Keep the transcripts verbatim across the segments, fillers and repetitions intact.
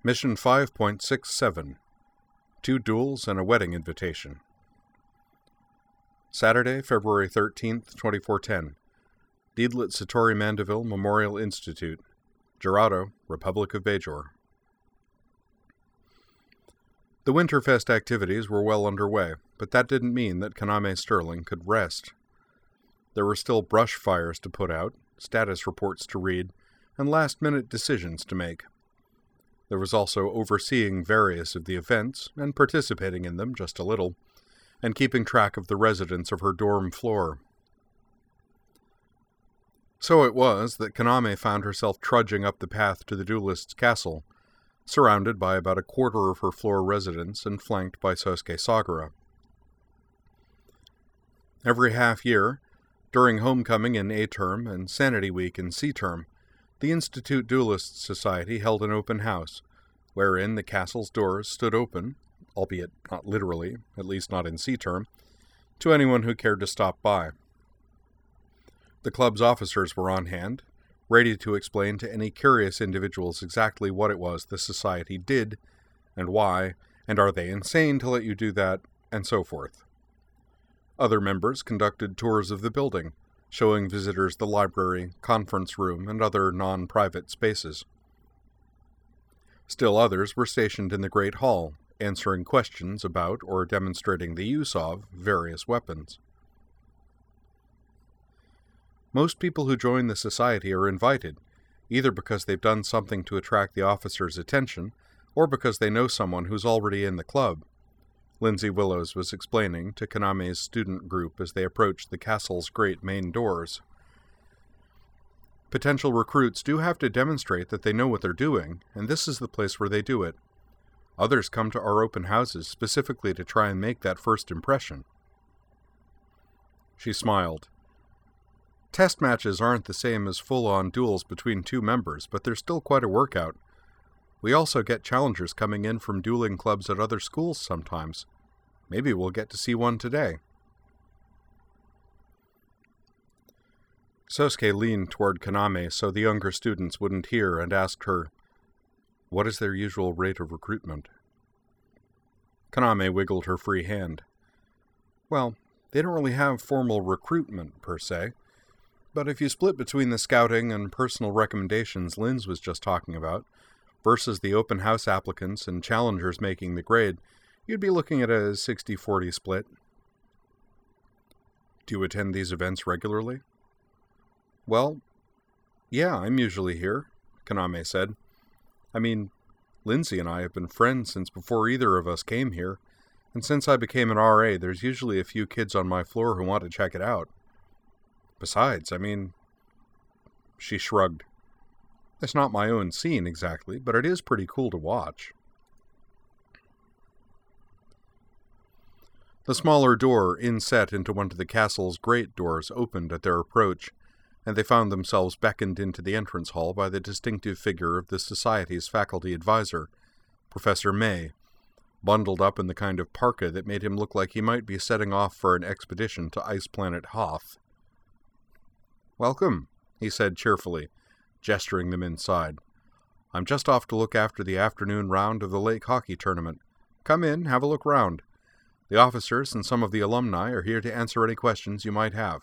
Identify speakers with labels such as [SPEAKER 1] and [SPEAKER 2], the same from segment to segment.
[SPEAKER 1] Mission five point six seven. Two duels and a wedding invitation. Saturday, February thirteenth, twenty-four ten. Deedlit Satori Mandeville Memorial Institute. Gerado, Republic of Bajor. The Winterfest activities were well underway, but that didn't mean that Kaname Sterling could rest. There were still brush fires to put out, status reports to read, and last-minute decisions to make. There was also overseeing various of the events, and participating in them just a little, and keeping track of the residents of her dorm floor. So it was that Kaname found herself trudging up the path to the duelist's castle, surrounded by about a quarter of her floor residents and flanked by Sosuke Sagara. Every half year, during homecoming in A-term and Sanity Week in C-term, the Institute Duelists Society held an open house, wherein the castle's doors stood open, albeit not literally, at least not in C-term, to anyone who cared to stop by. The club's officers were on hand, ready to explain to any curious individuals exactly what it was the society did, and why, and are they insane to let you do that, and so forth. Other members conducted tours of the building, showing visitors the library, conference room, and other non-private spaces. Still others were stationed in the Great Hall, answering questions about or demonstrating the use of various weapons. Most people who join the society are invited, either because they've done something to attract the officers' attention, or because they know someone who's already in the club. Lindsay Willows was explaining to Kaname's student group as they approached the castle's great main doors. Potential recruits do have to demonstrate that they know what they're doing, and this is the place where they do it. Others come to our open houses specifically to try and make that first impression. She smiled. Test matches aren't the same as full-on duels between two members, but they're still quite a workout. We also get challengers coming in from dueling clubs at other schools sometimes. Maybe we'll get to see one today. Sosuke leaned toward Kaname so the younger students wouldn't hear and asked her, "What is their usual rate of recruitment?" Kaname wiggled her free hand. "Well, they don't really have formal recruitment, per se. But if you split between the scouting and personal recommendations Linz was just talking about, versus the open house applicants and challengers making the grade, you'd be looking at a sixty forty split." "Do you attend these events regularly?" "Well, yeah, I'm usually here," Kaname said. "I mean, Lindsay and I have been friends since before either of us came here, and since I became an R A, there's usually a few kids on my floor who want to check it out. Besides, I mean..." She shrugged. "It's not my own scene, exactly, but it is pretty cool to watch." The smaller door inset into one of the castle's great doors opened at their approach, and they found themselves beckoned into the entrance hall by the distinctive figure of the Society's faculty advisor, Professor May, bundled up in the kind of parka that made him look like he might be setting off for an expedition to ice planet Hoth. "Welcome," he said cheerfully, gesturing them inside. "I'm just off to look after the afternoon round of the lake hockey tournament. Come in, have a look round. The officers and some of the alumni are here to answer any questions you might have."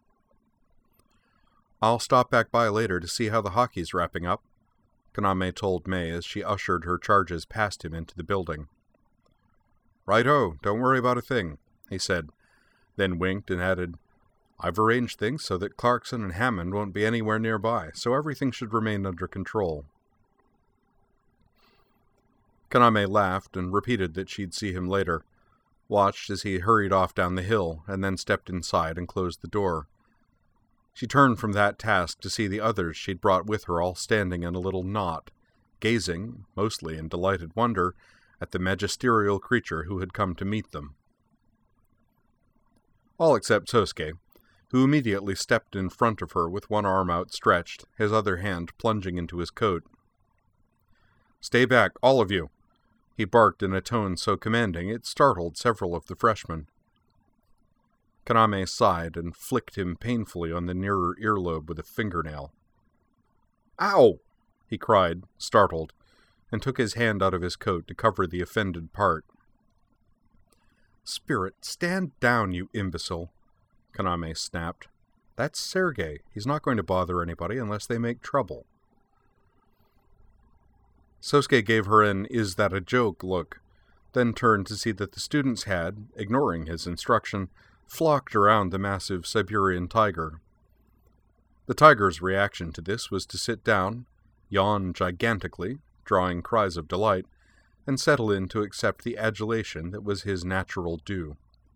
[SPEAKER 1] "I'll stop back by later to see how the hockey's wrapping up," Kaname told May as she ushered her charges past him into the building. "Right-o, don't worry about a thing," he said, then winked and added, "I've arranged things so that Clarkson and Hammond won't be anywhere nearby, so everything should remain under control." Kaname laughed and repeated that she'd see him later, watched as he hurried off down the hill, and then stepped inside and closed the door. She turned from that task to see the others she'd brought with her all standing in a little knot, gazing, mostly in delighted wonder, at the magisterial creature who had come to meet them. All except Sosuke, who immediately stepped in front of her with one arm outstretched, his other hand plunging into his coat. "Stay back, all of you!" he barked in a tone so commanding it startled several of the freshmen. Kaname sighed and flicked him painfully on the nearer earlobe with a fingernail. "Ow!" he cried, startled, and took his hand out of his coat to cover the offended part. "Spirit, stand down, you imbecile," Kaname snapped. "That's Sergei. He's not going to bother anybody unless they make trouble." Sosuke gave her an "is that a joke" look, then turned to see that the students had, ignoring his instruction, flocked around the massive Siberian tiger. The tiger's reaction to this was to sit down, yawn gigantically, drawing cries of delight, and settle in to accept the adulation that was his natural due.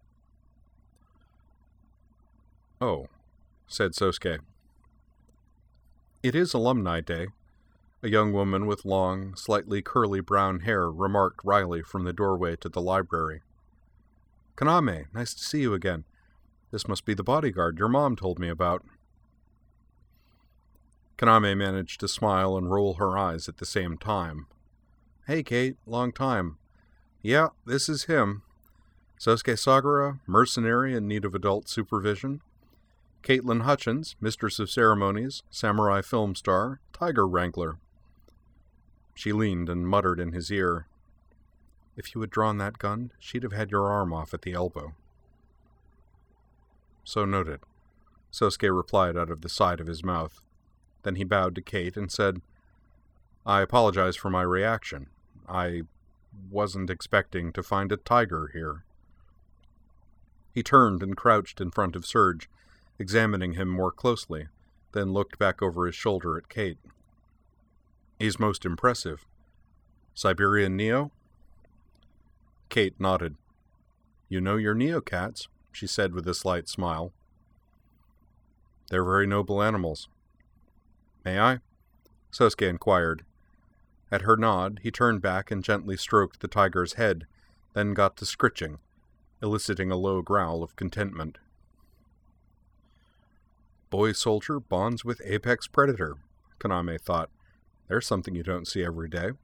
[SPEAKER 1] "Oh," said Sosuke. "It is Alumni Day," a young woman with long, slightly curly brown hair remarked wryly from the doorway to the library. "Kaname, nice to see you again. This must be the bodyguard your mom told me about." Kaname managed to smile and roll her eyes at the same time. "Hey, Kate, long time. Yeah, this is him. Sosuke Sagara, mercenary in need of adult supervision. Caitlin Hutchins, mistress of ceremonies, samurai film star, tiger wrangler." She leaned and muttered in his ear, "If you had drawn that gun, she'd have had your arm off at the elbow." "So noted," Sosuke replied out of the side of his mouth. Then he bowed to Kate and said, "I apologize for my reaction. I wasn't expecting to find a tiger here." He turned and crouched in front of Serge, examining him more closely, then looked back over his shoulder at Kate. "He's most impressive. Siberian Neo?" Kate nodded. "You know your Neocats," she said with a slight smile. "They're very noble animals." "May I?" Sosuke inquired. At her nod, he turned back and gently stroked the tiger's head, then got to scritching, eliciting a low growl of contentment. "Boy soldier bonds with apex predator," Kaname thought. "There's something you don't see every day."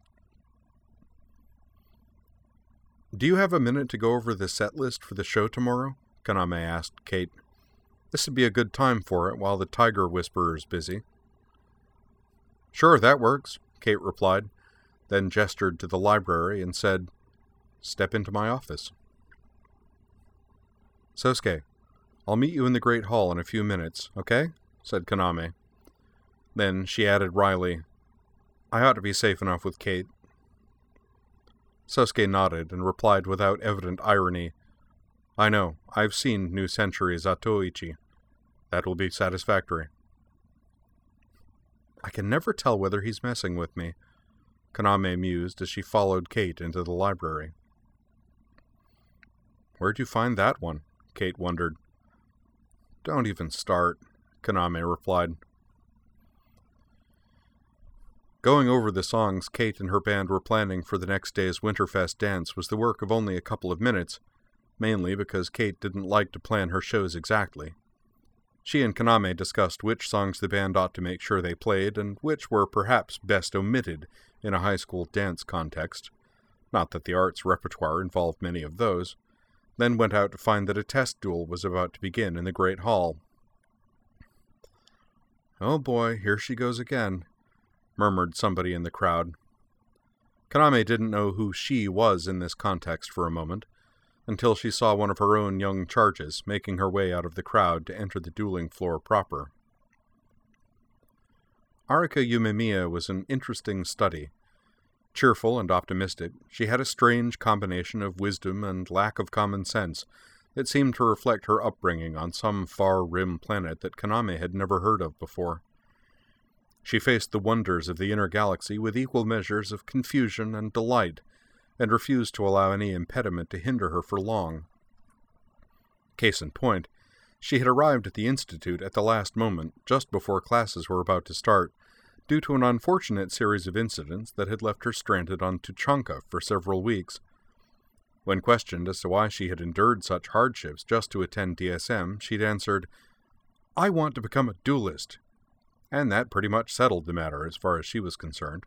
[SPEAKER 1] "Do you have a minute to go over the set list for the show tomorrow?" Kaname asked Kate. "This would be a good time for it while the tiger whisperer's busy." "Sure, that works," Kate replied, then gestured to the library and said, "Step into my office." "Sosuke, I'll meet you in the Great Hall in a few minutes, okay?" said Kaname. Then she added wryly, "I ought to be safe enough with Kate." Sosuke nodded and replied without evident irony, "I know, I've seen New Century Zatoichi. That will be satisfactory." "I can never tell whether he's messing with me," Kaname mused as she followed Kate into the library. "Where'd you find that one?" Kate wondered. "Don't even start," Kaname replied. Going over the songs Kate and her band were planning for the next day's Winterfest dance was the work of only a couple of minutes, mainly because Kate didn't like to plan her shows exactly. She and Kaname discussed which songs the band ought to make sure they played, and which were perhaps best omitted in a high school dance context. Not that the arts repertoire involved many of those. Then went out to find that a test duel was about to begin in the Great Hall. "Oh boy, here she goes again," murmured somebody in the crowd. Kaname didn't know who she was in this context for a moment, until she saw one of her own young charges making her way out of the crowd to enter the dueling floor proper. Arika Yumemiya was an interesting study. Cheerful and optimistic, she had a strange combination of wisdom and lack of common sense that seemed to reflect her upbringing on some far rim planet that Kaname had never heard of before. She faced the wonders of the inner galaxy with equal measures of confusion and delight, and refused to allow any impediment to hinder her for long. Case in point, she had arrived at the Institute at the last moment, just before classes were about to start, due to an unfortunate series of incidents that had left her stranded on Tuchanka for several weeks. When questioned as to why she had endured such hardships just to attend D S M, she'd answered, "I want to become a duelist," and that pretty much settled the matter as far as she was concerned.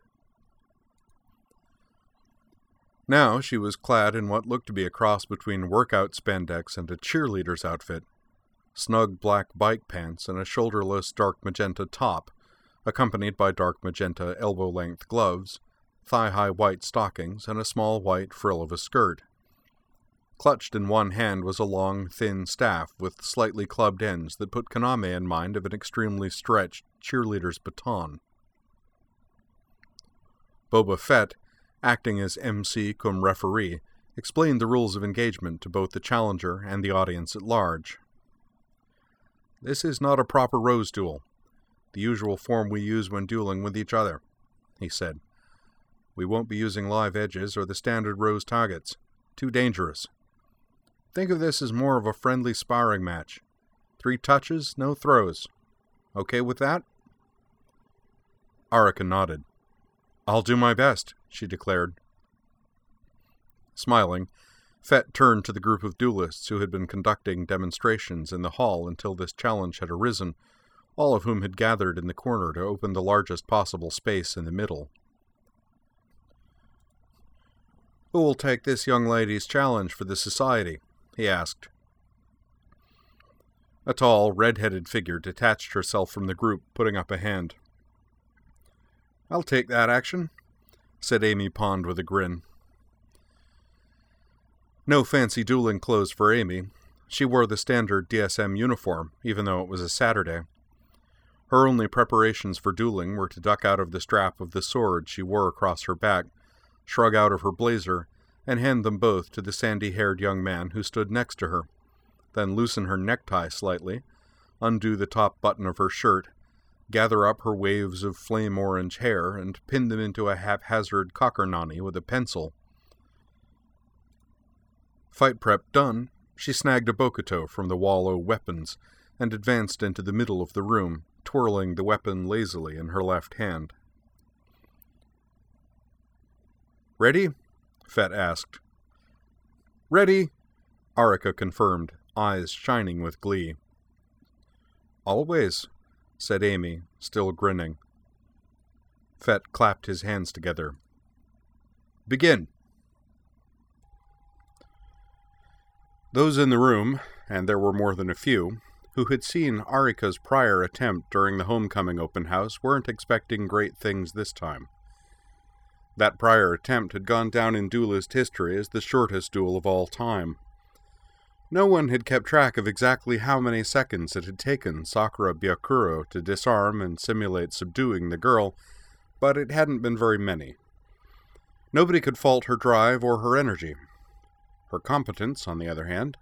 [SPEAKER 1] Now she was clad in what looked to be a cross between workout spandex and a cheerleader's outfit, snug black bike pants and a shoulderless dark magenta top, accompanied by dark magenta elbow-length gloves, thigh-high white stockings, and a small white frill of a skirt. Clutched in one hand was a long, thin staff with slightly clubbed ends that put Kaname in mind of an extremely stretched cheerleader's baton. Boba Fett, acting as M C cum referee, explained the rules of engagement to both the challenger and the audience at large. "This is not a proper rose duel, the usual form we use when dueling with each other," he said. "We won't be using live edges or the standard rose targets. Too dangerous. Think of this as more of a friendly sparring match. Three touches, no throws. Okay with that?" Arika nodded. "I'll do my best," she declared. Smiling, Fett turned to the group of duelists who had been conducting demonstrations in the hall until this challenge had arisen, all of whom had gathered in the corner to open the largest possible space in the middle. "Who will take this young lady's challenge for the society?" he asked. A tall, red-headed figure detached herself from the group, putting up a hand. "I'll take that action," said Amy Pond with a grin. No fancy dueling clothes for Amy. She wore the standard D S M uniform, even though it was a Saturday. Her only preparations for dueling were to duck out of the strap of the sword she wore across her back, shrug out of her blazer, and hand them both to the sandy-haired young man who stood next to her, then loosen her necktie slightly, undo the top button of her shirt, gather up her waves of flame-orange hair, and pin them into a haphazard cockernani with a pencil. Fight prep done, she snagged a bokuto from the wall of weapons and advanced into the middle of the room, twirling the weapon lazily in her left hand. "Ready?" Fett asked. "Ready," Arika confirmed, eyes shining with glee. "Always," said Amy, still grinning. Fett clapped his hands together. "Begin." Those in the room, and there were more than a few, who had seen Arika's prior attempt during the homecoming open house weren't expecting great things this time. That prior attempt had gone down in duelist history as the shortest duel of all time. No one had kept track of exactly how many seconds it had taken Sakura Byakuro to disarm and simulate subduing the girl, but it hadn't been very many. Nobody could fault her drive or her energy. Her competence, on the other hand.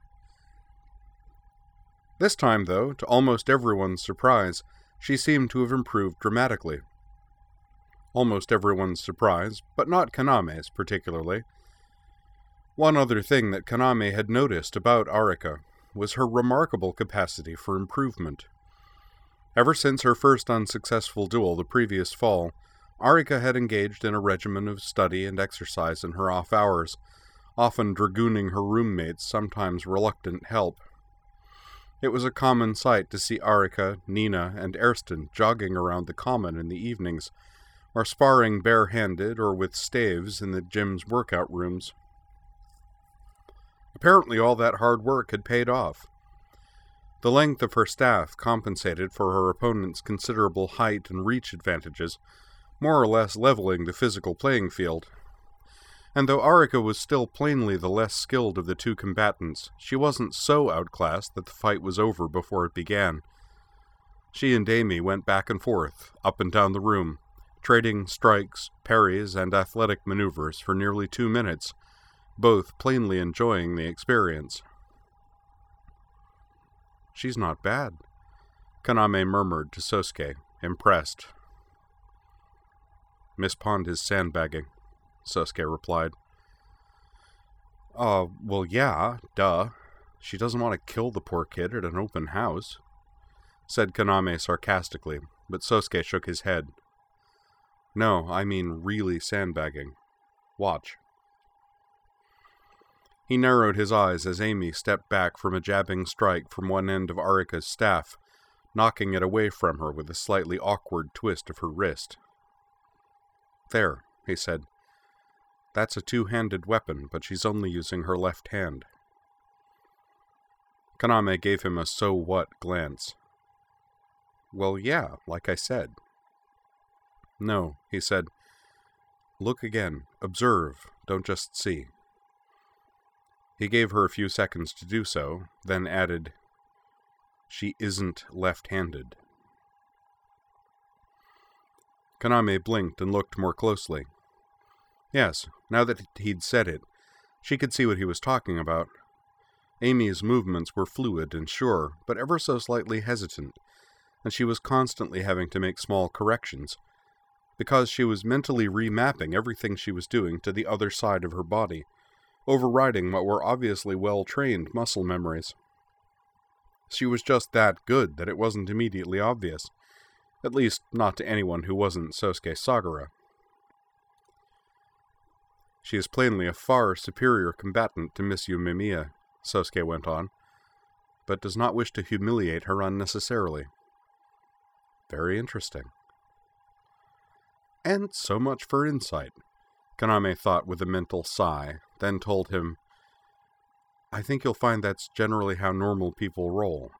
[SPEAKER 1] This time, though, to almost everyone's surprise, she seemed to have improved dramatically. Almost everyone's surprise, but not Kaname's particularly. One other thing that Kaname had noticed about Arika was her remarkable capacity for improvement. Ever since her first unsuccessful duel the previous fall, Arika had engaged in a regimen of study and exercise in her off hours, often dragooning her roommates' sometimes reluctant help. It was a common sight to see Arika, Nina, and Ersten jogging around the common in the evenings, or sparring bare-handed or with staves in the gym's workout rooms. Apparently all that hard work had paid off. The length of her staff compensated for her opponent's considerable height and reach advantages, more or less leveling the physical playing field. And though Arika was still plainly the less skilled of the two combatants, she wasn't so outclassed that the fight was over before it began. She and Amy went back and forth, up and down the room, trading strikes, parries, and athletic maneuvers for nearly two minutes, both plainly enjoying the experience. "She's not bad," Kaname murmured to Sosuke, impressed. "Miss Pond is sandbagging," Sosuke replied. "Uh, well, yeah, duh. She doesn't want to kill the poor kid at an open house," said Kaname sarcastically, but Sosuke shook his head. "No, I mean really sandbagging. Watch." He narrowed his eyes as Amy stepped back from a jabbing strike from one end of Arika's staff, knocking it away from her with a slightly awkward twist of her wrist. "There," he said. "That's a two-handed weapon, but she's only using her left hand." Kaname gave him a so-what glance. "Well, yeah, like I said." "No," he said. Look again. Observe. Don't just see. He gave her a few seconds to do so, then added, She isn't left-handed. Kaname blinked and looked more closely. Yes, now that he'd said it, she could see what he was talking about. Amy's movements were fluid and sure, but ever so slightly hesitant, and she was constantly having to make small corrections, because she was mentally remapping everything she was doing to the other side of her body, overriding what were obviously well-trained muscle memories. She was just that good that it wasn't immediately obvious, at least not to anyone who wasn't Sosuke Sagara. She is plainly a far superior combatant to Miss Yumemiya, Sosuke went on, but does not wish to humiliate her unnecessarily. Very interesting. And so much for insight, Kaname thought with a mental sigh, then told him, I think you'll find that's generally how normal people roll.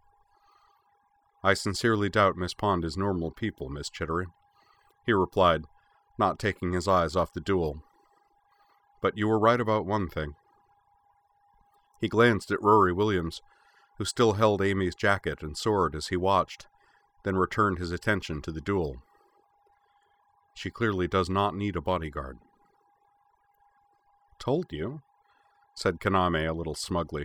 [SPEAKER 1] I sincerely doubt Miss Pond is normal people, Miss Chittery, he replied, not taking his eyes off the duel. But you were right about one thing. He glanced at Rory Williams, who still held Amy's jacket and sword as he watched, then returned his attention to the duel. She clearly does not need a bodyguard. Told you, said Kaname a little smugly.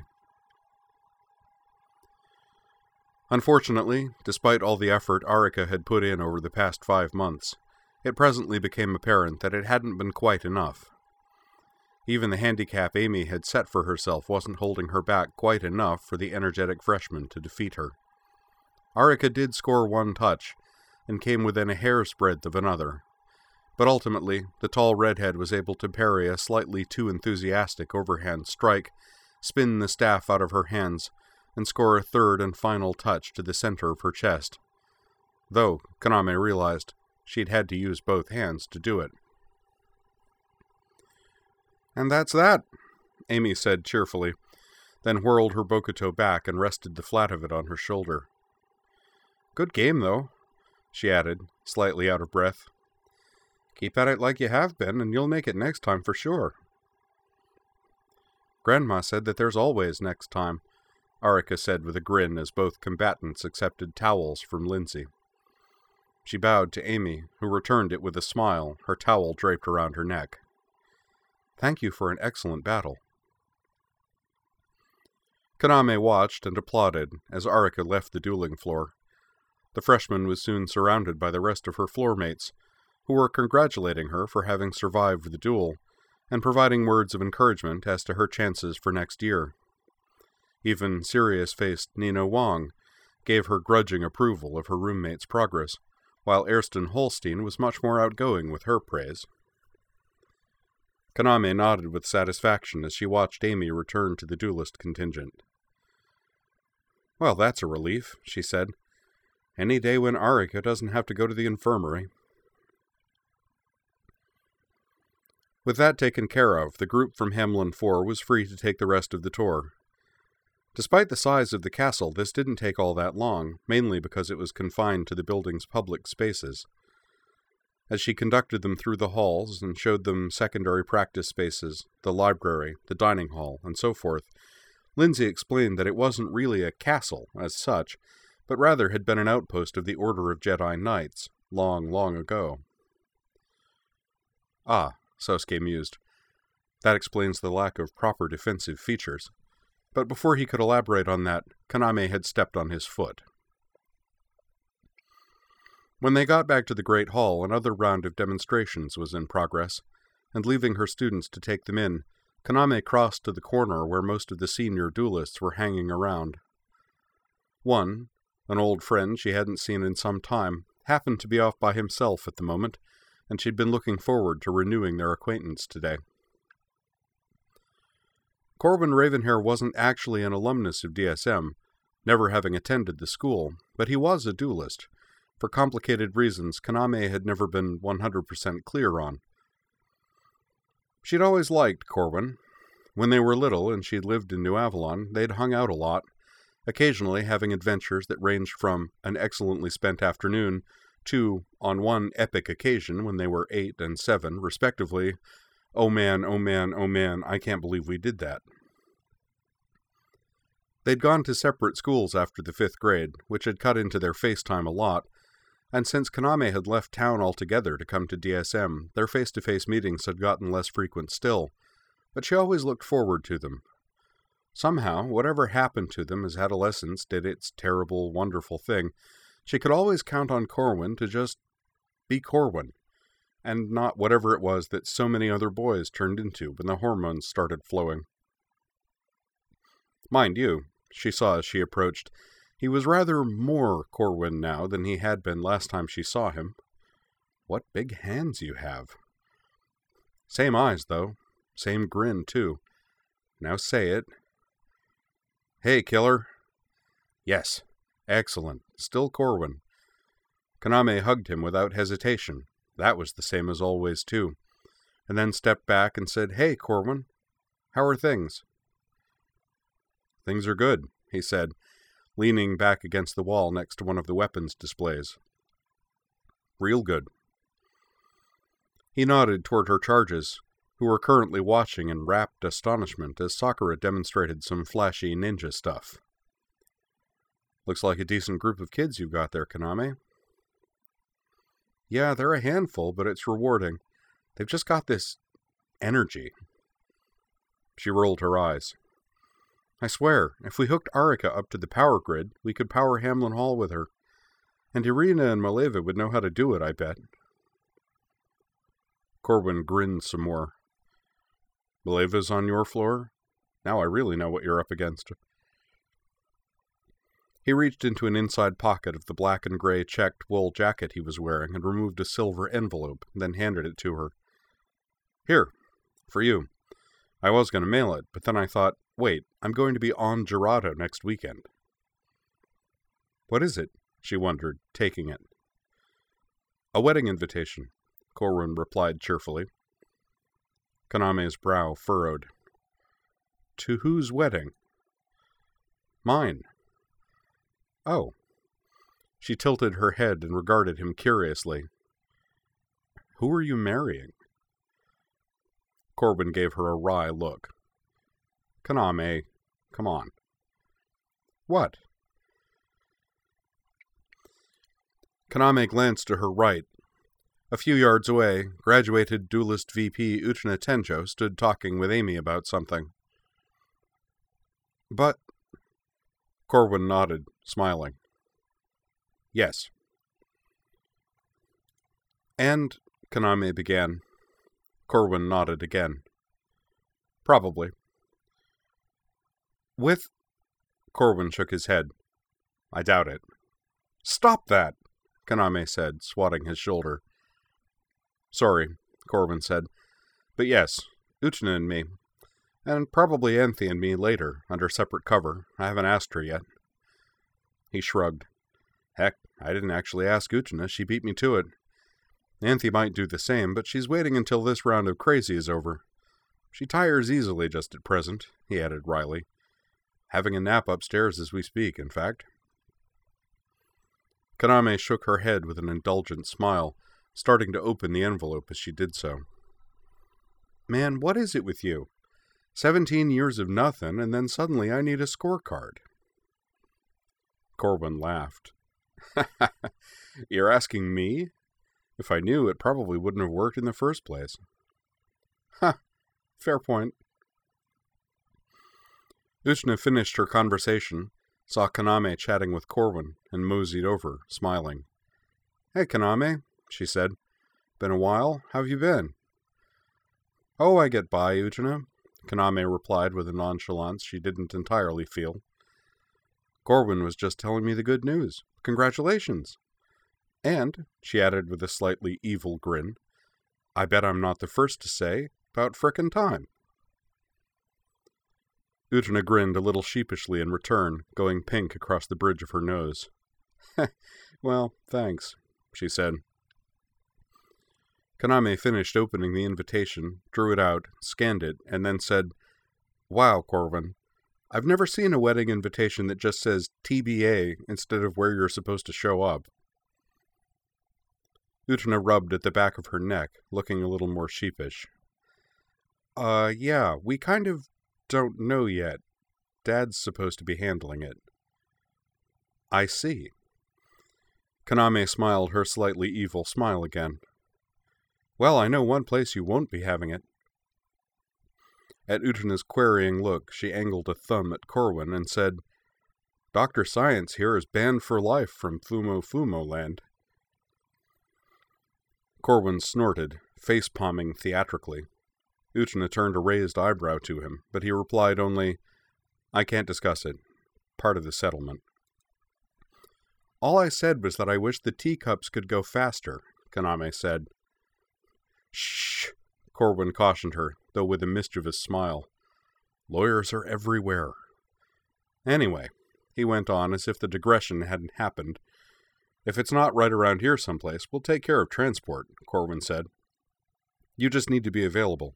[SPEAKER 1] Unfortunately, despite all the effort Arika had put in over the past five months, it presently became apparent that it hadn't been quite enough. Even the handicap Amy had set for herself wasn't holding her back quite enough for the energetic freshman to defeat her. Arika did score one touch, and came within a hair's breadth of another, but ultimately the tall redhead was able to parry a slightly too enthusiastic overhand strike, spin the staff out of her hands, and score a third and final touch to the center of her chest, though Kaname realized she'd had to use both hands to do it. And that's that, Amy said cheerfully, then whirled her bokuto back and rested the flat of it on her shoulder. Good game, though, she added, slightly out of breath. Keep at it like you have been, and you'll make it next time for sure. Grandma said that there's always next time, Arika said with a grin as both combatants accepted towels from Lindsay. She bowed to Amy, who returned it with a smile, her towel draped around her neck. Thank you for an excellent battle. Kaname watched and applauded as Arika left the dueling floor. The freshman was soon surrounded by the rest of her floor mates, who were congratulating her for having survived the duel, and providing words of encouragement as to her chances for next year. Even serious-faced Nina Wong gave her grudging approval of her roommate's progress, while Ersten Holstein was much more outgoing with her praise. Kaname nodded with satisfaction as she watched Amy return to the duelist contingent. Well, that's a relief, she said. Any day when Arika doesn't have to go to the infirmary. With that taken care of, the group from Hamlin four was free to take the rest of the tour. Despite the size of the castle, this didn't take all that long, mainly because it was confined to the building's public spaces. As she conducted them through the halls and showed them secondary practice spaces, the library, the dining hall, and so forth, Lindsay explained that it wasn't really a castle as such, but rather had been an outpost of the Order of Jedi Knights, long, long ago. Ah, Sosuke mused. That explains the lack of proper defensive features. But before he could elaborate on that, Kaname had stepped on his foot. When they got back to the Great Hall, another round of demonstrations was in progress, and leaving her students to take them in, Kaname crossed to the corner where most of the senior duelists were hanging around. One, an old friend she hadn't seen in some time, happened to be off by himself at the moment, and she'd been looking forward to renewing their acquaintance today. Corwin Ravenhair wasn't actually an alumnus of D S M, never having attended the school, but he was a duelist, for complicated reasons Kaname had never been one hundred percent clear on. She'd always liked Corwin. When they were little and she'd lived in New Avalon, they'd hung out a lot, occasionally having adventures that ranged from an excellently spent afternoon to, on one epic occasion when they were eight and seven, respectively, "Oh man, oh man, oh man, I can't believe we did that." They'd gone to separate schools after the fifth grade, which had cut into their FaceTime a lot, and since Kaname had left town altogether to come to D S M, their face-to-face meetings had gotten less frequent still, but she always looked forward to them. Somehow, whatever happened to them as adolescents did its terrible, wonderful thing, she could always count on Corwin to just be Corwin, and not whatever it was that so many other boys turned into when the hormones started flowing. Mind you, she saw as she approached, he was rather more Corwin now than he had been last time she saw him. What big hands you have. Same eyes, though. Same grin, too. Now say it. "Hey, killer." Yes. Excellent. Still Corwin. Kaname hugged him without hesitation. That was the same as always, too. And then stepped back and said, "Hey, Corwin. How are things?" "Things are good," he said, leaning back against the wall next to one of the weapons displays. "Real good." He nodded toward her charges, who were currently watching in rapt astonishment as Sakura demonstrated some flashy ninja stuff. "Looks like a decent group of kids you've got there, Kaname." "Yeah, they're a handful, but it's rewarding. They've just got this energy." She rolled her eyes. "I swear, if we hooked Arika up to the power grid, we could power Hamlin Hall with her. And Irina and Maleva would know how to do it, I bet." Corwin grinned some more. "Maleva's on your floor? Now I really know what you're up against." He reached into an inside pocket of the black and gray checked wool jacket he was wearing and removed a silver envelope, then handed it to her. "Here, for you. I was going to mail it, but then I thought, wait, I'm going to be on Gerado next weekend." "What is it?" she wondered, taking it. "A wedding invitation," Corwin replied cheerfully. Kaname's brow furrowed. "To whose wedding?" "Mine." "Oh." She tilted her head and regarded him curiously. "Who are you marrying?" Corwin gave her a wry look. "Kaname, come on." "What?" Kaname glanced to her right. A few yards away, graduated duelist V P Uchina Tenjo stood talking with Amy about something. "But..." Corwin nodded, smiling. "Yes." "And..." Kaname began. Corwin nodded again. "Probably." "With..." Corwin shook his head. "I doubt it." "Stop that!" Kaname said, swatting his shoulder. "Sorry," Corwin said. "But yes, Uchina and me. And probably Anthe and me later, under separate cover. I haven't asked her yet." He shrugged. "Heck, I didn't actually ask Uchina. She beat me to it. Anthe might do the same, but she's waiting until this round of crazy is over. She tires easily just at present," he added wryly. "Having a nap upstairs as we speak, in fact." Kaname shook her head with an indulgent smile, starting to open the envelope as she did so. "Man, what is it with you? Seventeen years of nothing, and then suddenly I need a scorecard." Corwin laughed. "You're asking me? If I knew, it probably wouldn't have worked in the first place." "Huh, fair point." Uchina finished her conversation, saw Kaname chatting with Corwin, and moseyed over, smiling. "Hey, Kaname," she said. "Been a while? How've you been?" "Oh, I get by, Uchina," Kaname replied with a nonchalance she didn't entirely feel. "Corwin was just telling me the good news. Congratulations! And," she added with a slightly evil grin, "I bet I'm not the first to say, about frickin' time." Uchina grinned a little sheepishly in return, going pink across the bridge of her nose. "Well, thanks," she said. Kaname finished opening the invitation, drew it out, scanned it, and then said, "Wow, Corwin, I've never seen a wedding invitation that just says T B A instead of where you're supposed to show up." Utena rubbed at the back of her neck, looking a little more sheepish. Uh, yeah, we kind of don't know yet. Dad's supposed to be handling it. I see. Kaname smiled her slightly evil smile again. Well, I know one place you won't be having it. At Utena's querying look, she angled a thumb at Corwin and said, Doctor Science here is banned for life from Fumo Fumo land. Corwin snorted, face-palming theatrically. Utena turned a raised eyebrow to him, but he replied only, I can't discuss it. Part of the settlement. All I said was that I wish the teacups could go faster, Kaname said. Shh, Corwin cautioned her, though with a mischievous smile. Lawyers are everywhere. Anyway, he went on as if the digression hadn't happened. If it's not right around here someplace, we'll take care of transport, Corwin said. You just need to be available.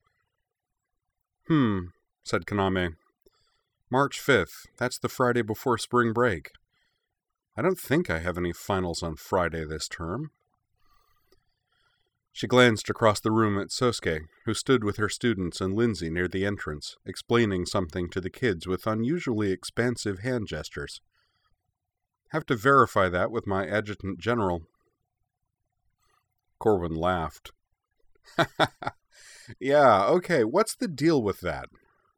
[SPEAKER 1] Hmm, said Kaname. March fifth, that's the Friday before spring break. I don't think I have any finals on Friday this term. She glanced across the room at Sosuke, who stood with her students and Lindsay near the entrance, explaining something to the kids with unusually expansive hand gestures. Have to verify that with my adjutant general. Corwin laughed. Yeah, okay, what's the deal with that?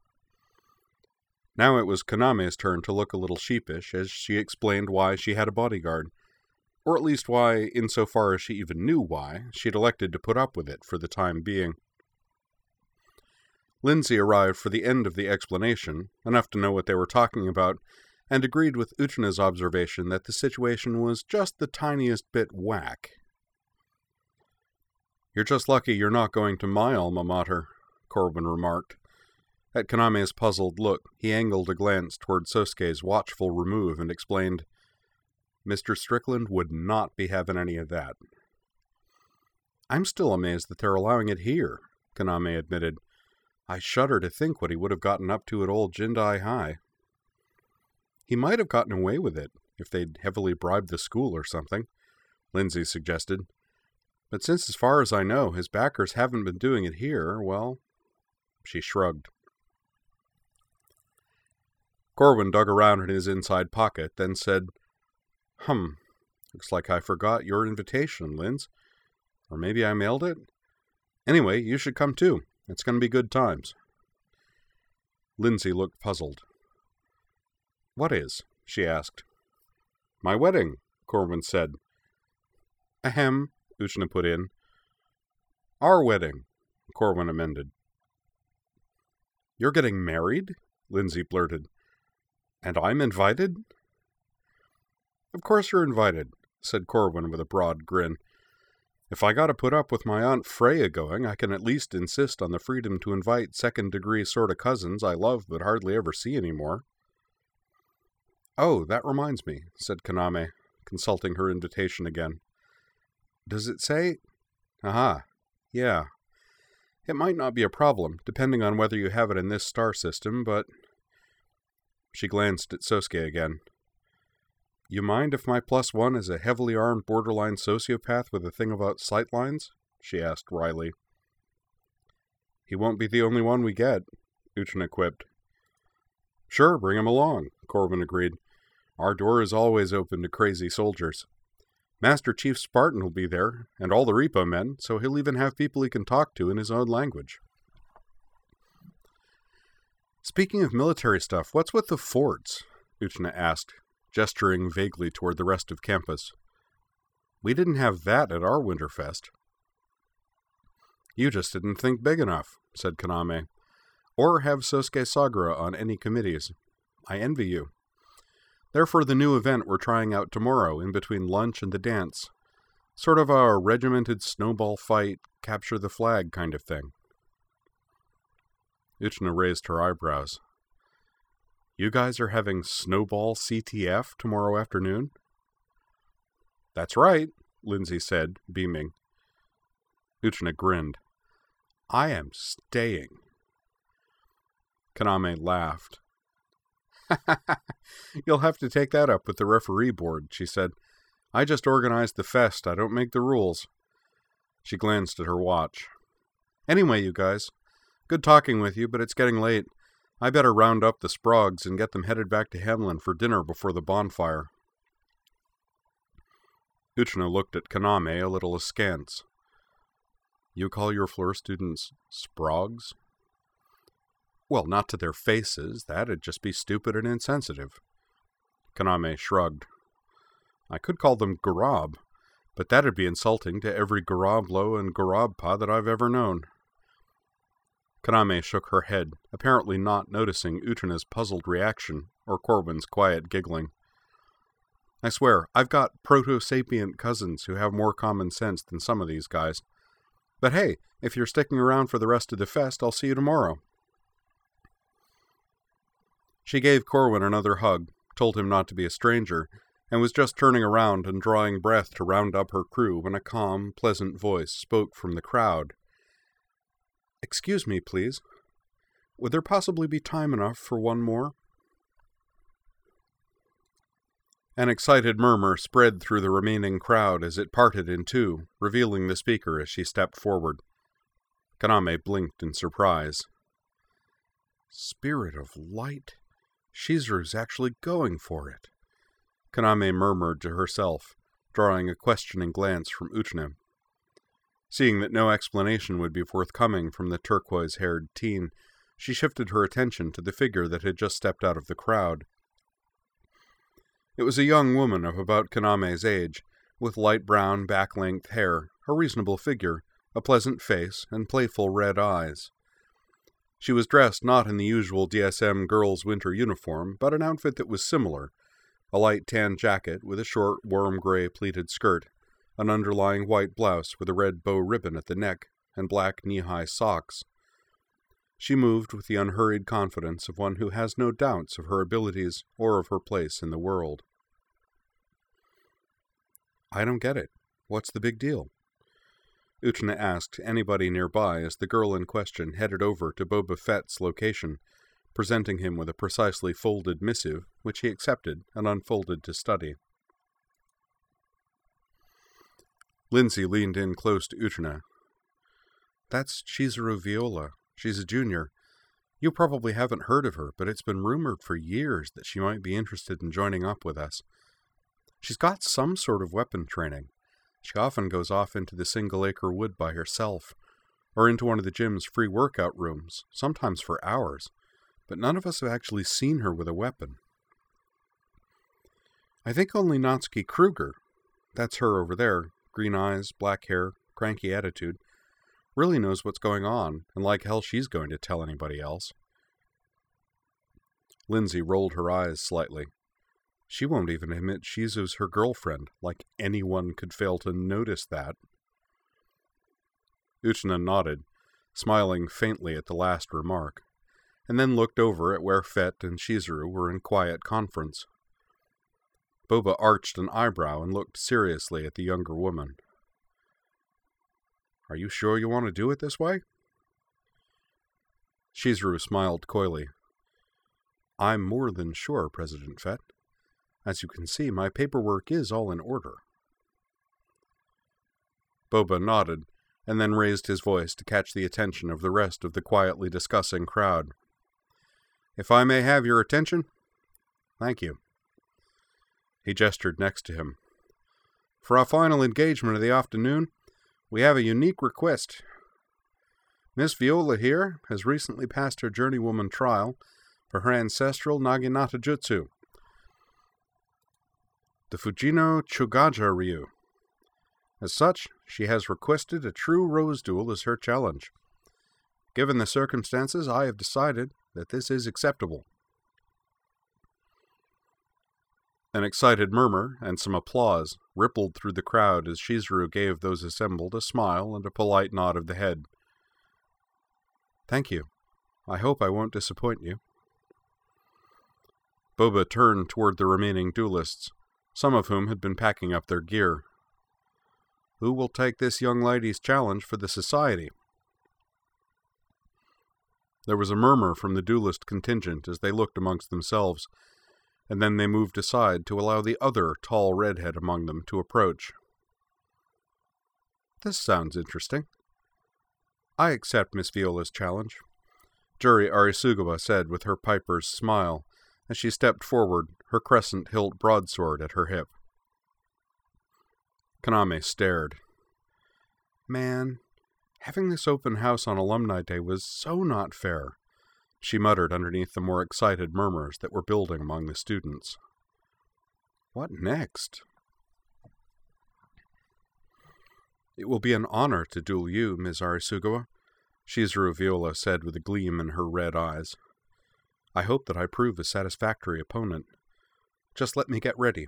[SPEAKER 1] Now it was Kaname's turn to look a little sheepish as she explained why she had a bodyguard, or at least why, insofar as she even knew why, she'd elected to put up with it for the time being. Lindsay arrived for the end of the explanation, enough to know what they were talking about, and agreed with Utena's observation that the situation was just the tiniest bit whack. You're just lucky you're not going to my alma mater, Corwin remarked. At Kaname's puzzled look, he angled a glance toward Sosuke's watchful remove and explained, Mister Strickland would not be having any of that. I'm still amazed that they're allowing it here, Kaname admitted. I shudder to think what he would have gotten up to at old Jindai High. He might have gotten away with it, if they'd heavily bribed the school or something, Lindsay suggested. But since, as far as I know, his backers haven't been doing it here, well, she shrugged. Corwin dug around in his inside pocket, then said, Hum, looks like I forgot your invitation, Linz. Or maybe I mailed it? Anyway, you should come too. It's going to be good times. Lindsay looked puzzled. What is? She asked. My wedding, Corwin said. Ahem, Utena put in. Our wedding, Corwin amended. You're getting married? Lindsay blurted. And I'm invited? Of course you're invited, said Corwin with a broad grin. If I gotta put up with my Aunt Freya going, I can at least insist on the freedom to invite second-degree sort of cousins I love but hardly ever see anymore. Oh, that reminds me, said Kaname, consulting her invitation again. Does it say? Aha, yeah. It might not be a problem, depending on whether you have it in this star system, but... She glanced at Sosuke again. You mind if my plus one is a heavily armed borderline sociopath with a thing about sightlines? She asked wryly. He won't be the only one we get, Utena quipped. Sure, bring him along, Corwin agreed. Our door is always open to crazy soldiers. Master Chief Spartan will be there, and all the repo men, so he'll even have people he can talk to in his own language. Speaking of military stuff, what's with the forts? Utena asked, gesturing vaguely toward the rest of campus. We didn't have that at our Winterfest. You just didn't think big enough, said Kaname, or have Sosuke Sagura on any committees. I envy you. They're for the new event we're trying out tomorrow in between lunch and the dance. Sort of a regimented snowball fight, capture the flag kind of thing. Utena raised her eyebrows. You guys are having Snowball C T F tomorrow afternoon? That's right, Lindsay said, beaming. Utena grinned. I am staying. Kaname laughed. You'll have to take that up with the referee board, she said. I just organize the fest, I don't make the rules. She glanced at her watch. Anyway, you guys, good talking with you, but it's getting late. I better round up the Sprogs and get them headed back to Hamlin for dinner before the bonfire. Uchina looked at Kaname a little askance. You call your floor students Sprogs? Well, not to their faces. That'd just be stupid and insensitive. Kaname shrugged. I could call them Garab, but that'd be insulting to every Garablo and Garabpa that I've ever known. Kaname shook her head, apparently not noticing Uchina's puzzled reaction or Corwin's quiet giggling. I swear, I've got proto-sapient cousins who have more common sense than some of these guys. But hey, if you're sticking around for the rest of the fest, I'll see you tomorrow. She gave Corwin another hug, told him not to be a stranger, and was just turning around and drawing breath to round up her crew when a calm, pleasant voice spoke from the crowd. Excuse me, please. Would there possibly be time enough for one more? An excited murmur spread through the remaining crowd as it parted in two, revealing the speaker as she stepped forward. Kaname blinked in surprise. Spirit of light? Shizuru's actually going for it. Kaname murmured to herself, drawing a questioning glance from Uchina. Seeing that no explanation would be forthcoming from the turquoise-haired teen, she shifted her attention to the figure that had just stepped out of the crowd. It was a young woman of about Kaname's age, with light brown, back-length hair, a reasonable figure, a pleasant face, and playful red eyes. She was dressed not in the usual D S M girl's winter uniform, but an outfit that was similar, a light tan jacket with a short, warm-gray pleated skirt, an underlying white blouse with a red bow ribbon at the neck, and black knee-high socks. She moved with the unhurried confidence of one who has no doubts of her abilities or of her place in the world. I don't get it. What's the big deal? Uchina asked anybody nearby as the girl in question headed over to Boba Fett's location, presenting him with a precisely folded missive, which he accepted and unfolded to study. Lindsay leaned in close to Uchina. That's Chizuru Viola. She's a junior. You probably haven't heard of her, but it's been rumored for years that she might be interested in joining up with us. She's got some sort of weapon training. She often goes off into the single-acre wood by herself, or into one of the gym's free workout rooms, sometimes for hours, but none of us have actually seen her with a weapon. I think only Natsuki Kruger, that's her over there, green eyes, black hair, cranky attitude, really knows what's going on, and like hell she's going to tell anybody else. Lindsay rolled her eyes slightly. She won't even admit Shizu's her girlfriend, like anyone could fail to notice that. Uchina nodded, smiling faintly at the last remark, and then looked over at where Fett and Chizuru were in quiet conference. Boba arched an eyebrow and looked seriously at the younger woman. Are you sure you want to do it this way? Chizuru smiled coyly. I'm more than sure, President Fett. As you can see, my paperwork is all in order. Boba nodded, and then raised his voice to catch the attention of the rest of the quietly discussing crowd. If I may have your attention? Thank you. He gestured next to him. For our final engagement of the afternoon, we have a unique request. Miss Viola here has recently passed her journeywoman trial for her ancestral Naginata Jutsu, the Fujino Chugaja Ryu. As such, she has requested a true rose duel as her challenge. Given the circumstances, I have decided that this is acceptable. An excited murmur and some applause rippled through the crowd as Chizuru gave those assembled a smile and a polite nod of the head. Thank you. I hope I won't disappoint you. Boba turned toward the remaining duelists, some of whom had been packing up their gear. Who will take this young lady's challenge for the society? There was a murmur from the duelist contingent as they looked amongst themselves, and then they moved aside to allow the other tall redhead among them to approach. "This sounds interesting. I accept Miss Viola's challenge," Juri Arisugawa said with her piper's smile as she stepped forward, her crescent-hilt broadsword at her hip. Kaname stared. Man, having this open house on Alumni Day was so not fair, she muttered underneath the more excited murmurs that were building among the students. What next? "It will be an honor to duel you, Miss Arisugawa," Shizuru Viola said with a gleam in her red eyes. "I hope that I prove a satisfactory opponent. Just let me get ready."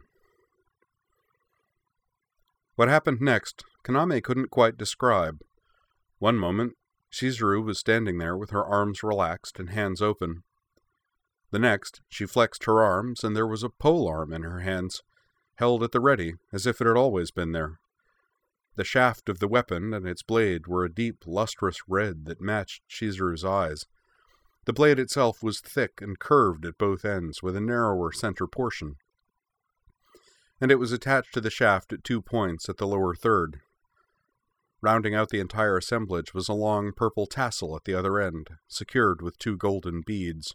[SPEAKER 1] What happened next, Kaname couldn't quite describe. One moment, Shizuru was standing there with her arms relaxed and hands open. The next, she flexed her arms, and there was a polearm in her hands, held at the ready, as if it had always been there. The shaft of the weapon and its blade were a deep, lustrous red that matched Shizuru's eyes. The blade itself was thick and curved at both ends, with a narrower center portion, and it was attached to the shaft at two points at the lower third. Rounding out the entire assemblage was a long purple tassel at the other end, secured with two golden beads.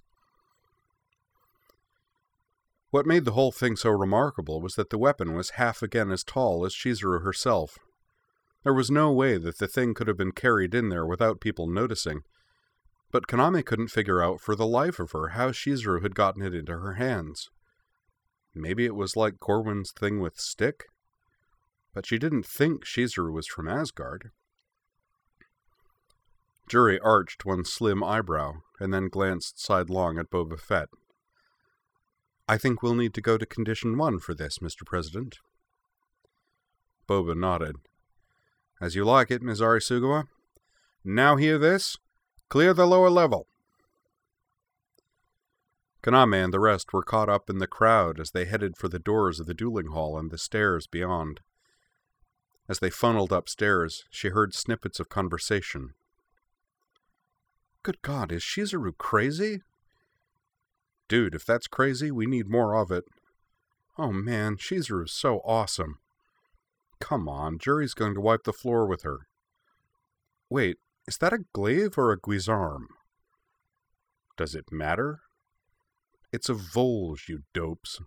[SPEAKER 1] What made the whole thing so remarkable was that the weapon was half again as tall as Shizuru herself. There was no way that the thing could have been carried in there without people noticing, but Kaname couldn't figure out for the life of her how Shizuru had gotten it into her hands. Maybe it was like Corwin's thing with Stick? But she didn't think Shizuru was from Asgard. Juri arched one slim eyebrow, and then glanced sidelong at Boba Fett. "I think we'll need to go to Condition One for this, Mister President." Boba nodded. "As you like it, Miss Arisugawa. Now hear this. Clear the lower level." Kaname and the rest were caught up in the crowd as they headed for the doors of the dueling hall and the stairs beyond. As they funneled upstairs, she heard snippets of conversation. "Good God, is Shizuru crazy?" "Dude, if that's crazy, we need more of it." "Oh man, Shizuru's so awesome." "Come on, Juri's going to wipe the floor with her." "Wait, is that a glaive or a guisarme?" "Does it matter?" "It's a Volge, you dopes."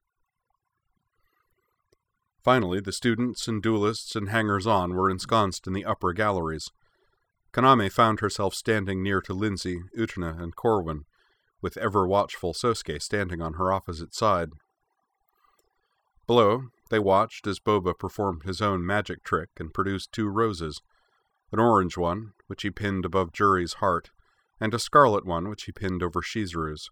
[SPEAKER 1] Finally, the students and duelists and hangers-on were ensconced in the upper galleries. Kaname found herself standing near to Lindsay, Utena, and Corwin, with ever-watchful Sosuke standing on her opposite side. Below, they watched as Boba performed his own magic trick and produced two roses, an orange one, which he pinned above Juri's heart, and a scarlet one, which he pinned over Shizuru's.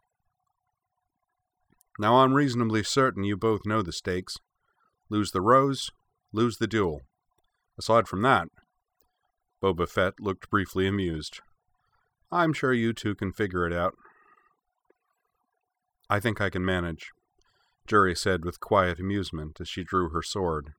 [SPEAKER 1] "Now I'm reasonably certain you both know the stakes. Lose the rose, lose the duel. Aside from that," Boba Fett looked briefly amused, "I'm sure you two can figure it out." "I think I can manage," Juri said with quiet amusement as she drew her sword.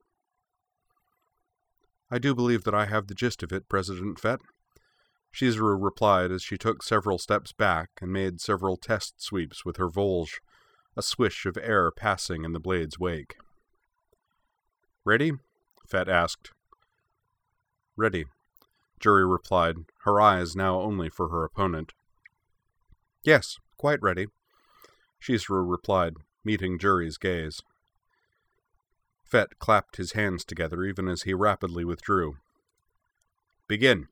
[SPEAKER 1] "I do believe that I have the gist of it, President Fett," Shizuru replied as she took several steps back and made several test sweeps with her Volge, a swish of air passing in the blade's wake. "Ready?" Fett asked. "Ready," Juri replied, her eyes now only for her opponent. "Yes, quite ready," Shizuru replied, meeting Juri's gaze. Fett clapped his hands together even as he rapidly withdrew. "Begin."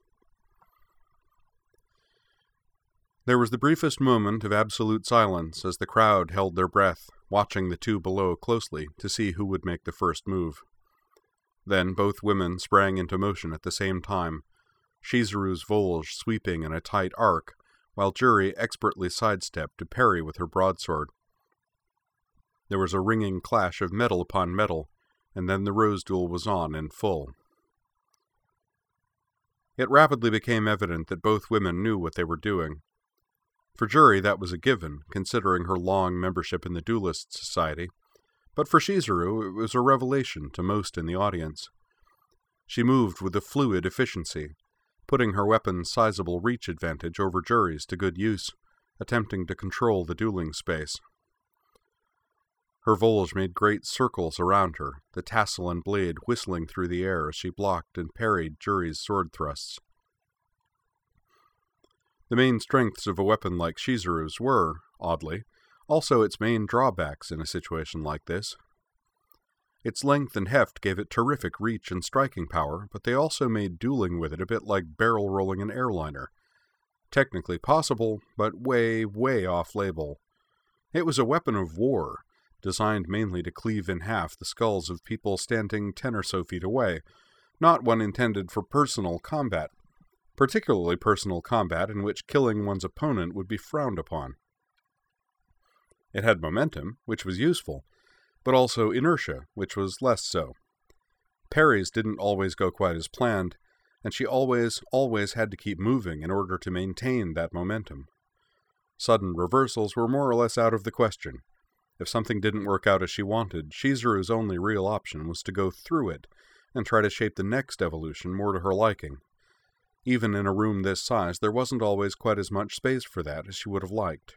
[SPEAKER 1] There was the briefest moment of absolute silence as the crowd held their breath, watching the two below closely to see who would make the first move. Then both women sprang into motion at the same time, Shizuru's Volge sweeping in a tight arc, while Juri expertly sidestepped to parry with her broadsword. There was a ringing clash of metal upon metal, and then the rose duel was on in full. It rapidly became evident that both women knew what they were doing. For Juri, that was a given, considering her long membership in the Duelist Society, but for Shizuru, it was a revelation to most in the audience. She moved with a fluid efficiency, putting her weapon's sizable reach advantage over Juri's to good use, attempting to control the dueling space. Her Volge made great circles around her, the tassel and blade whistling through the air as she blocked and parried Juri's sword thrusts. The main strengths of a weapon like Shizuru's were, oddly, also its main drawbacks in a situation like this. Its length and heft gave it terrific reach and striking power, but they also made dueling with it a bit like barrel-rolling an airliner. Technically possible, but way, way off-label. It was a weapon of war, designed mainly to cleave in half the skulls of people standing ten or so feet away, not one intended for personal combat, particularly personal combat in which killing one's opponent would be frowned upon. It had momentum, which was useful, but also inertia, which was less so. Parries didn't always go quite as planned, and she always, always had to keep moving in order to maintain that momentum. Sudden reversals were more or less out of the question. If something didn't work out as she wanted, Shizuru's only real option was to go through it and try to shape the next evolution more to her liking. Even in a room this size, there wasn't always quite as much space for that as she would have liked.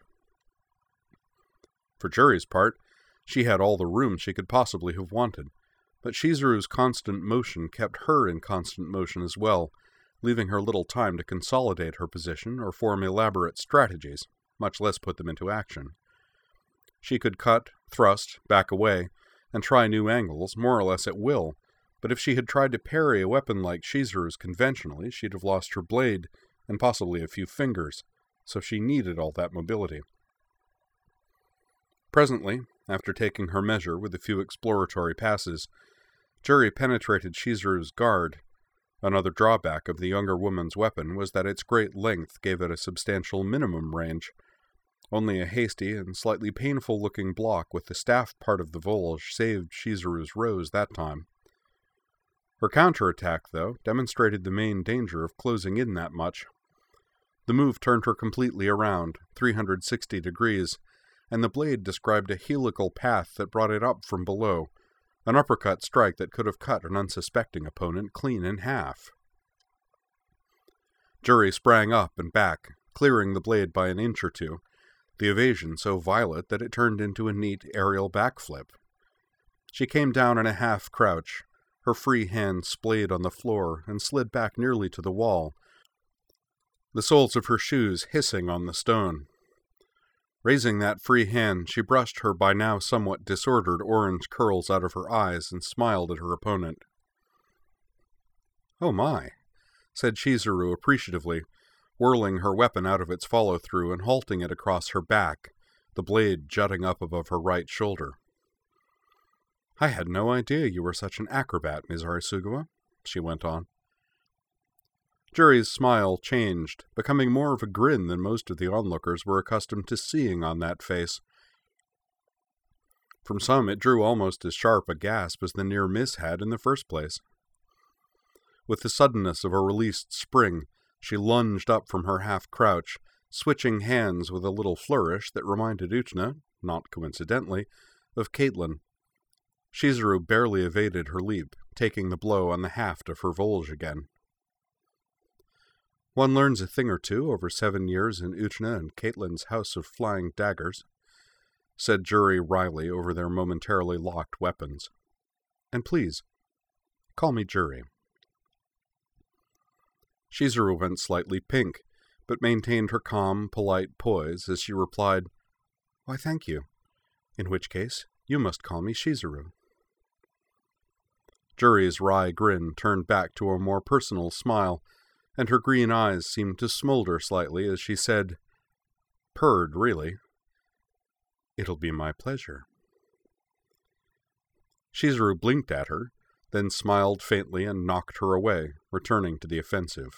[SPEAKER 1] For Juri's part, she had all the room she could possibly have wanted, but Shizuru's constant motion kept her in constant motion as well, leaving her little time to consolidate her position or form elaborate strategies, much less put them into action. She could cut, thrust, back away, and try new angles, more or less at will, but if she had tried to parry a weapon like Shizuru's conventionally, she'd have lost her blade, and possibly a few fingers, so she needed all that mobility. Presently, after taking her measure with a few exploratory passes, Juri penetrated Shizuru's guard. Another drawback of the younger woman's weapon was that its great length gave it a substantial minimum range. Only a hasty and slightly painful-looking block with the staff part of the Volge saved Shizuru's rose that time. Her counterattack, though, demonstrated the main danger of closing in that much. The move turned her completely around, three hundred sixty degrees, and the blade described a helical path that brought it up from below, an uppercut strike that could have cut an unsuspecting opponent clean in half. Juri sprang up and back, clearing the blade by an inch or two, the evasion so violent that it turned into a neat aerial backflip. She came down in a half-crouch, her free hand splayed on the floor and slid back nearly to the wall, the soles of her shoes hissing on the stone. Raising that free hand, she brushed her by now somewhat disordered orange curls out of her eyes and smiled at her opponent. "Oh my," said Shizuru appreciatively, whirling her weapon out of its follow-through and halting it across her back, the blade jutting up above her right shoulder. "I had no idea you were such an acrobat, Miz Arisugawa," she went on. Juri's smile changed, becoming more of a grin than most of the onlookers were accustomed to seeing on that face. From some it drew almost as sharp a gasp as the near miss had in the first place. With the suddenness of a released spring, she lunged up from her half-crouch, switching hands with a little flourish that reminded Uchina, not coincidentally, of Caitlin. Shizuru barely evaded her leap, taking the blow on the haft of her Volge again. One learns a thing or two over seven years in Uchina and Caitlin's House of Flying Daggers, said Juri wryly over their momentarily locked weapons. "And please, call me Juri." Shizuru went slightly pink, but maintained her calm, polite poise as she replied, "Why, thank you. In which case, you must call me Shizuru." Juri's wry grin turned back to a more personal smile, and her green eyes seemed to smolder slightly as she said, purred, really, "It'll be my pleasure." Shizuru blinked at her, then smiled faintly and knocked her away, returning to the offensive.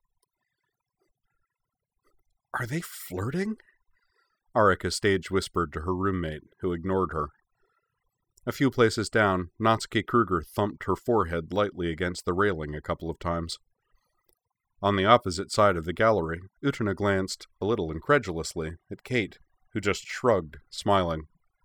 [SPEAKER 1] "Are they flirting?" Arika stage whispered to her roommate, who ignored her. A few places down, Natsuki Kruger thumped her forehead lightly against the railing a couple of times. On the opposite side of the gallery, Uchina glanced, a little incredulously, at Kate, who just shrugged, smiling.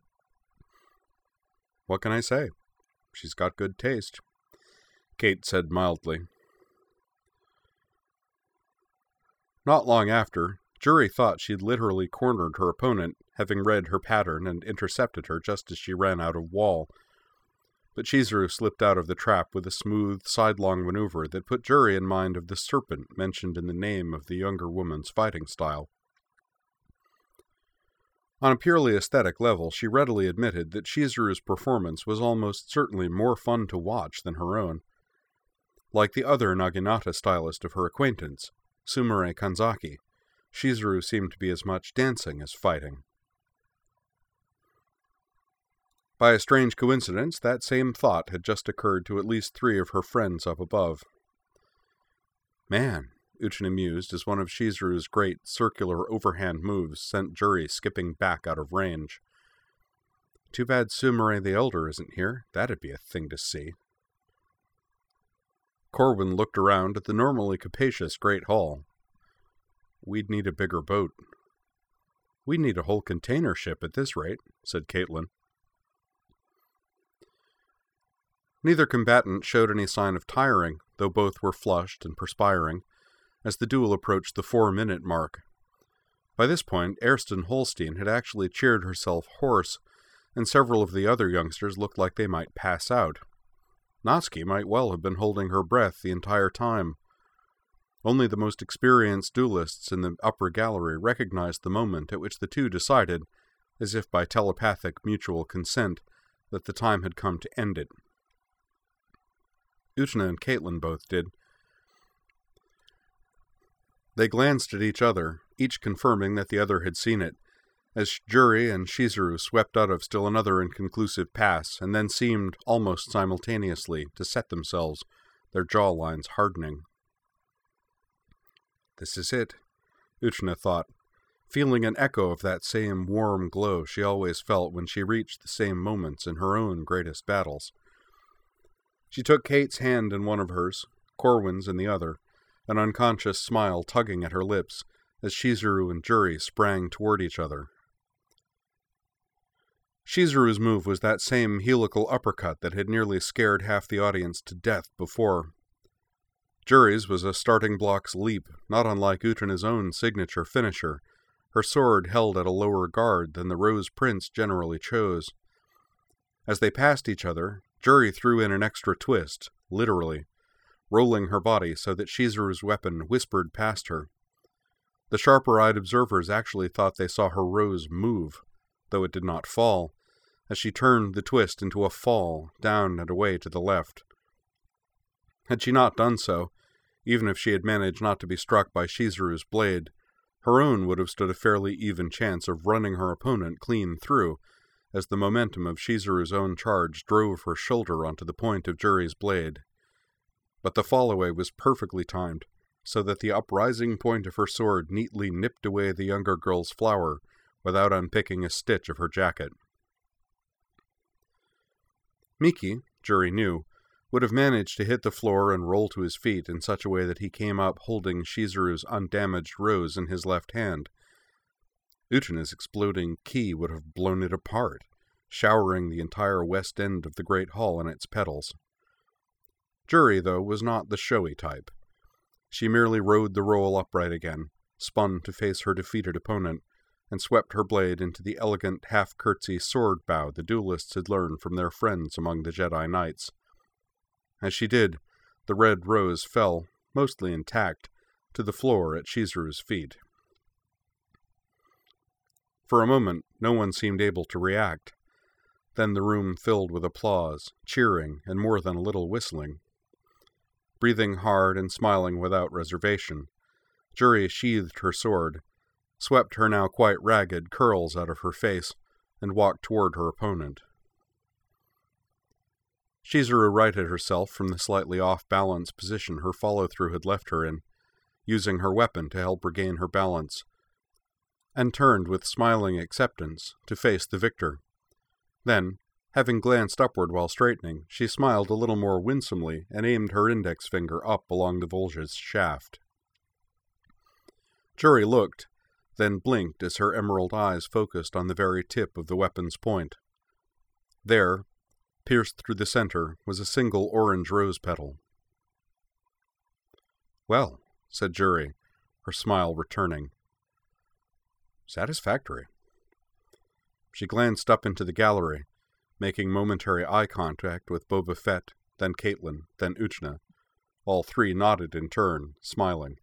[SPEAKER 1] "What can I say? She's got good taste," Kate said mildly. Not long after, Juri thought she'd literally cornered her opponent, having read her pattern and intercepted her just as she ran out of wall. But Chizuru slipped out of the trap with a smooth, sidelong maneuver that put Juri in mind of the serpent mentioned in the name of the younger woman's fighting style. On a purely aesthetic level, she readily admitted that Chizuru's performance was almost certainly more fun to watch than her own. Like the other Naginata stylist of her acquaintance, Sumire Kanzaki, Chizuru seemed to be as much dancing as fighting. By a strange coincidence, that same thought had just occurred to at least three of her friends up above. Man, Uchina mused as one of Chizuru's great circular overhand moves sent Juri skipping back out of range. Too bad Sumire the Elder isn't here. That'd be a thing to see. Corwin looked around at the normally capacious Great Hall. We'd need a bigger boat. We'd need a whole container ship at this rate, said Caitlin. Neither combatant showed any sign of tiring, though both were flushed and perspiring, as the duel approached the four-minute mark. By this point, Erston Holstein had actually cheered herself hoarse, and several of the other youngsters looked like they might pass out. Natsuki might well have been holding her breath the entire time. Only the most experienced duelists in the upper gallery recognized the moment at which the two decided, as if by telepathic mutual consent, that the time had come to end it. Uchina and Caitlin both did. They glanced at each other, each confirming that the other had seen it, as Juri and Chizuru swept out of still another inconclusive pass, and then seemed, almost simultaneously, to set themselves, their jawlines hardening. This is it, Uchina thought, feeling an echo of that same warm glow she always felt when she reached the same moments in her own greatest battles. She took Kate's hand in one of hers, Corwin's in the other, an unconscious smile tugging at her lips as Chizuru and Juri sprang toward each other. Chizuru's move was that same helical uppercut that had nearly scared half the audience to death before. Juri's was a starting block's leap, not unlike Uchina's own signature finisher, her sword held at a lower guard than the Rose Prince generally chose. As they passed each other, Juri threw in an extra twist, literally, rolling her body so that Chizuru's weapon whispered past her. The sharper-eyed observers actually thought they saw her rose move, though it did not fall, as she turned the twist into a fall down and away to the left. Had she not done so, even if she had managed not to be struck by Chizuru's blade, her own would have stood a fairly even chance of running her opponent clean through, as the momentum of Chizuru's own charge drove her shoulder onto the point of Juri's blade. But the fall-away was perfectly timed, so that the uprising point of her sword neatly nipped away the younger girl's flower without unpicking a stitch of her jacket. Miki, Juri knew, would have managed to hit the floor and roll to his feet in such a way that he came up holding Chizuru's undamaged rose in his left hand. Uchina's exploding ki would have blown it apart, showering the entire west end of the great hall in its petals. Juri, though, was not the showy type. She merely rode the roll upright again, spun to face her defeated opponent, and swept her blade into the elegant half-curtsy sword bow the duelists had learned from their friends among the Jedi Knights. As she did, the red rose fell, mostly intact, to the floor at Chizuru's feet. For a moment, no one seemed able to react. Then the room filled with applause, cheering, and more than a little whistling. Breathing hard and smiling without reservation, Juri sheathed her sword, swept her now quite ragged curls out of her face, and walked toward her opponent. Chizuru righted herself from the slightly off-balance position her follow-through had left her in, using her weapon to help regain her balance, and turned with smiling acceptance to face the victor. Then, having glanced upward while straightening, she smiled a little more winsomely and aimed her index finger up along the Volge's shaft. Juri looked, then blinked as her emerald eyes focused on the very tip of the weapon's point. There, pierced through the center, was a single orange rose petal. "Well," said Juri, her smile returning. Satisfactory. She glanced up into the gallery, making momentary eye contact with Boba Fett, then Caitlin, then Uchna. All three nodded in turn, smiling.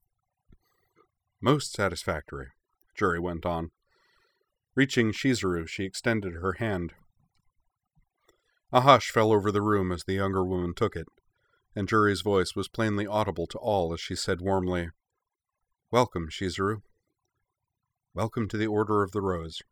[SPEAKER 1] Most satisfactory, Juri went on. Reaching Shizuru, she extended her hand. A hush fell over the room as the younger woman took it, and Juri's voice was plainly audible to all as she said warmly, Welcome, Shizuru. Welcome to the Order of the Rose.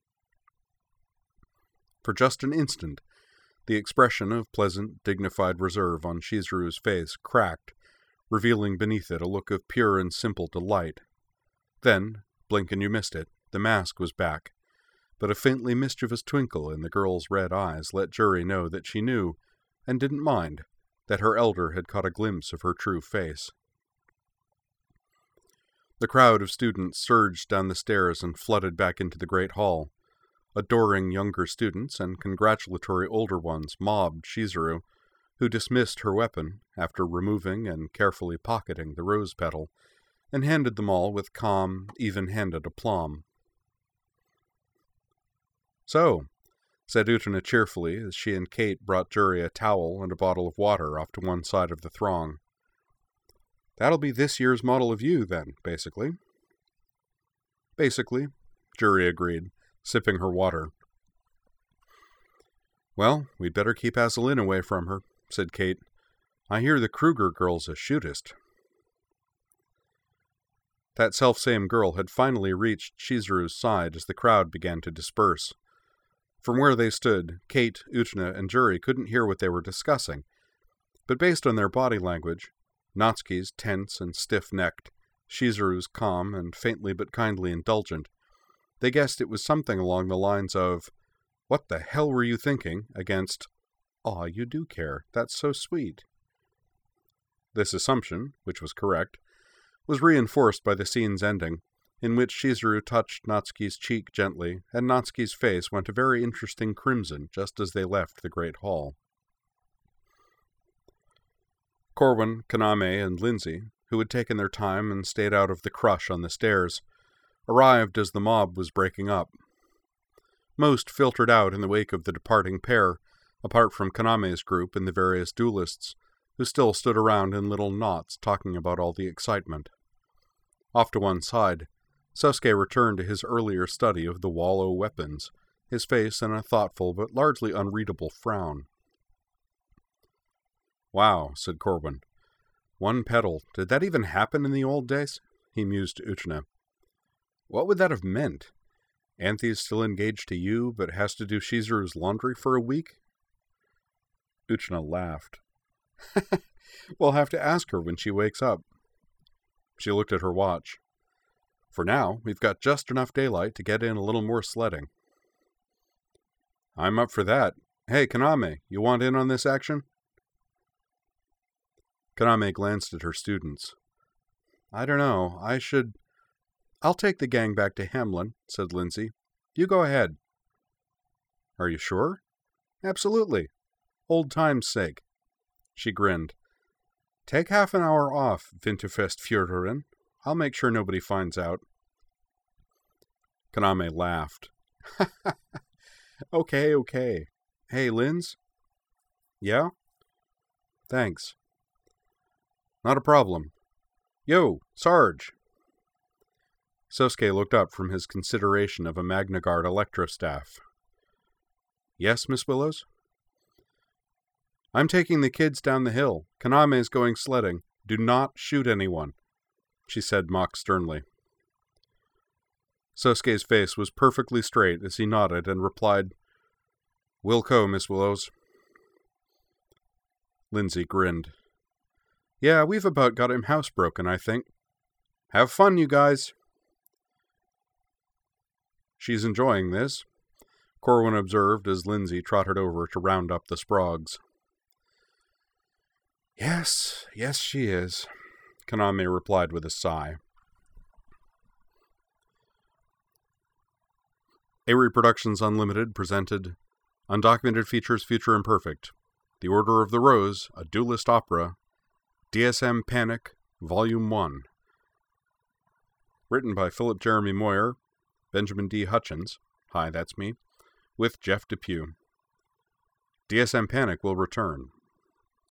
[SPEAKER 1] For just an instant, the expression of pleasant, dignified reserve on Shizuru's face cracked, revealing beneath it a look of pure and simple delight. Then, blink and you missed it, the mask was back, but a faintly mischievous twinkle in the girl's red eyes let Juri know that she knew, and didn't mind, that her elder had caught a glimpse of her true face. The crowd of students surged down the stairs and flooded back into the great hall. Adoring younger students and congratulatory older ones mobbed Shizuru, who dismissed her weapon after removing and carefully pocketing the rose petal, and handed them all with calm, even-handed aplomb. So, said Utena cheerfully as she and Kate brought Juri a towel and a bottle of water off to one side of the throng. That'll be this year's model of you, then, basically. Basically, Juri agreed, sipping her water. Well, we'd better keep Azalin away from her, said Kate. I hear the Kruger girl's a shootist. That selfsame girl had finally reached Shizuru's side as the crowd began to disperse. From where they stood, Kate, Uchna, and Juri couldn't hear what they were discussing, but based on their body language, Natsuki's tense and stiff-necked, Shizuru's calm and faintly but kindly indulgent, they guessed it was something along the lines of, What the hell were you thinking? Against, Aw, you do care, that's so sweet. This assumption, which was correct, was reinforced by the scene's ending, in which Shizuru touched Natsuki's cheek gently, and Natsuki's face went a very interesting crimson just as they left the great hall. Corwin, Kaname, and Lindsay, who had taken their time and stayed out of the crush on the stairs, arrived as the mob was breaking up. Most filtered out in the wake of the departing pair, apart from Kaname's group and the various duelists, who still stood around in little knots talking about all the excitement. Off to one side, Sosuke returned to his earlier study of the Wallow weapons, his face in a thoughtful but largely unreadable frown. Wow, said Corwin. One petal. Did that even happen in the old days? He mused to Uchna. What would that have meant? Anthe's still engaged to you, but has to do Shizuru's laundry for a week? Uchna laughed. We'll have to ask her when she wakes up. She looked at her watch. For now, we've got just enough daylight to get in a little more sledding. I'm up for that. Hey, Kaname, you want in on this action? Kaname glanced at her students. I don't know, I should... I'll take the gang back to Hamlin, said Lindsay. You go ahead. Are you sure? Absolutely. Old time's sake. She grinned. Take half an hour off, Winterfest Führerin. I'll make sure nobody finds out. Kaname laughed. Okay, okay. Hey, Linz? Yeah? Thanks. Not a problem. Yo, Sarge! Sosuke looked up from his consideration of a Magna Guard electrostaff. Yes, Miss Willows? I'm taking the kids down the hill. Kaname's going sledding. Do not shoot anyone, she said mock sternly. Sosuke's face was perfectly straight as he nodded and replied, Wilco, Miss Willows. Lindsay grinned. Yeah, we've about got him housebroken, I think. Have fun, you guys. She's enjoying this, Corwin observed as Lindsay trotted over to round up the sprogs. Yes, yes she is, Kaname replied with a sigh. Avery Productions Unlimited presented Undocumented Features Future Imperfect, The Order of the Rose, a Duelist Opera, D S M Panic, Volume one. Written by Philip Jeremy Moyer, Benjamin D. Hutchins, hi, that's me, with Jeff Depew. D S M Panic will return.